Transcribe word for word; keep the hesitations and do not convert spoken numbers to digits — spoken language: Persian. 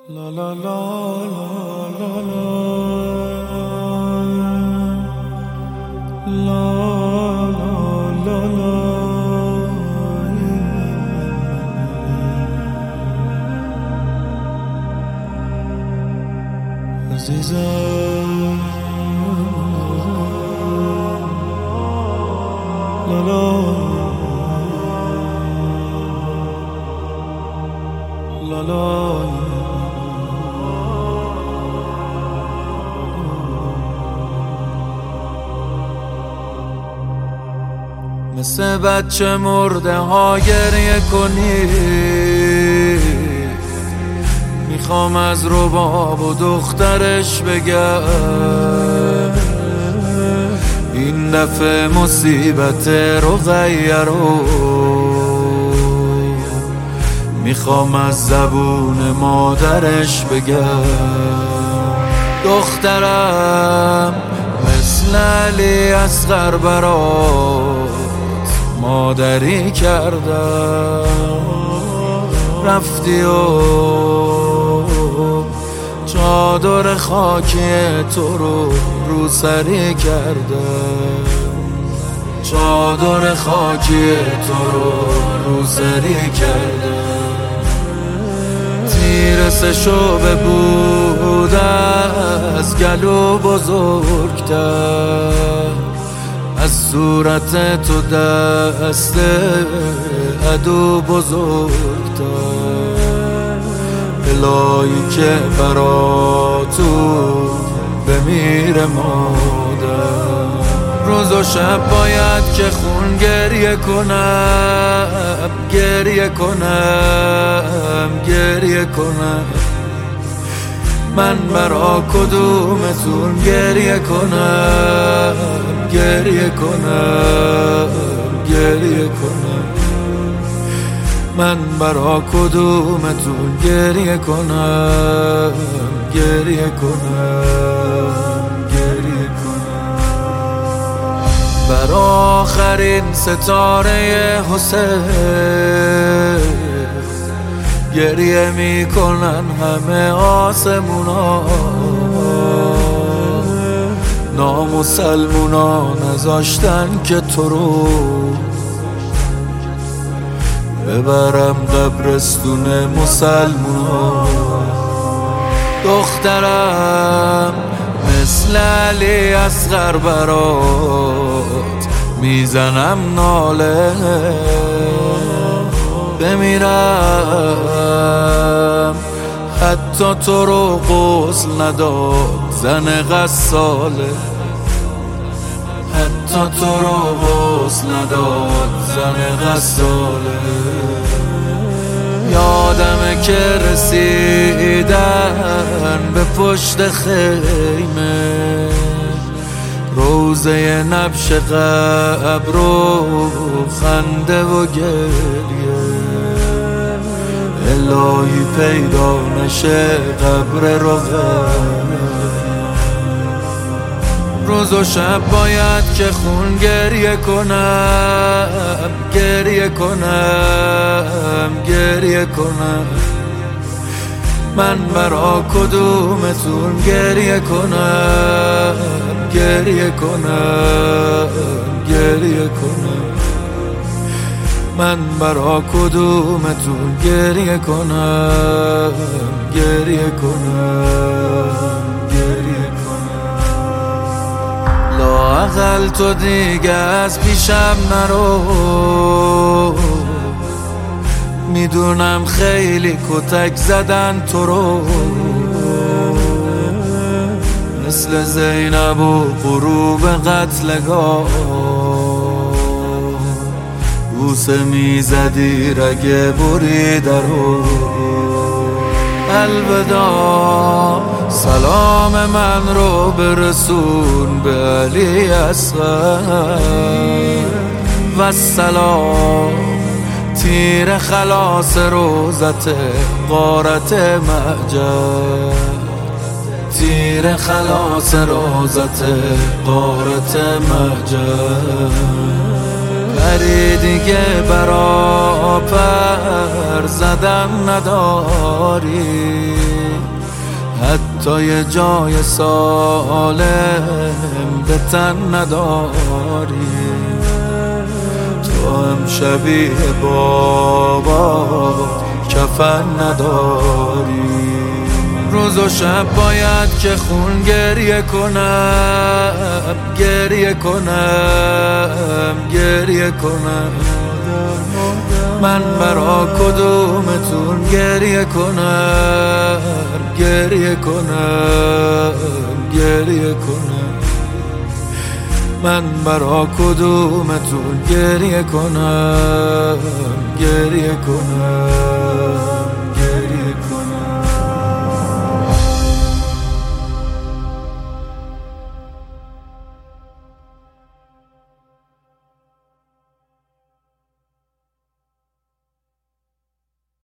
La la la la la la la la عزیزم لا لا لا لا مثل بچه مرده ها گریه کنی، میخوام از رباب و دخترش بگم این دفعه مصیبت رو غیرو، میخوام از زبون مادرش بگم دخترم مثل علی اصغر برات مادری کردم، رفتی و چادر خاکی تو رو رو سری کردم، چادر خاکی تو رو رو سری کردم، تیر سه شعبه بود از گلو بزرگتر، از صورت تو دست عدو بزرگتر، الهی که برا تو بمیره مادر. روز و شب باید که خون گریه کنم، گریه کنم، گریه کنم، من برا کدومتون گریه کنم، گریه کنم، گریه کنم، من برا کدومتون گریه کنم، گریه کنم، گریه کنم. برا آخرین ستاره حسین گریه میکنن همه آسمونا، نامسلمونا نذاشتن که تو رو ببرم قبرستون مسلمونا. دخترم مثل علی اصغر برات میزنم ناله، بمیرم حتی تو رو غسل نداد زن غساله، حتی تو رو غسل نداد زن غساله. یادمه که رسیدن به پشت خیمه، روزه نبش قبر و خنده و گریه، الهی پیدا نشه قبر رو غیره. روز و شب باید که خون گریه کنم، گریه کنم، گریه کنم، من برا کدومتون گریه کنم، گریه کنم، گریه کنم، من برا کدومتون گریه کنم، گریه کنم، گریه کنم. لااقل تو دیگه از پیشم نرو، میدونم خیلی کتک زدن تو رو، مثل زینب و غروب قتلگاه بوسه میزدی رگ بریده رو. الوداع سلام من رو برسون به علی اصغر، و سلام تیر خلاص روزت غارت معجر، تیر خلاص روزت غارت معجر. پری دیگه برا پر زدن نداری، حتی یه جای سالم به تن نداری. تو هم شبیه بابا کفن نداری. روز و شب باید که خون گریه کنم، گریه کنم، گریه کنم. من برا کدومتون گریه کنم، گریه کنم، گریه کنم. من برا کدومتون گریه کنم، گریه کنم.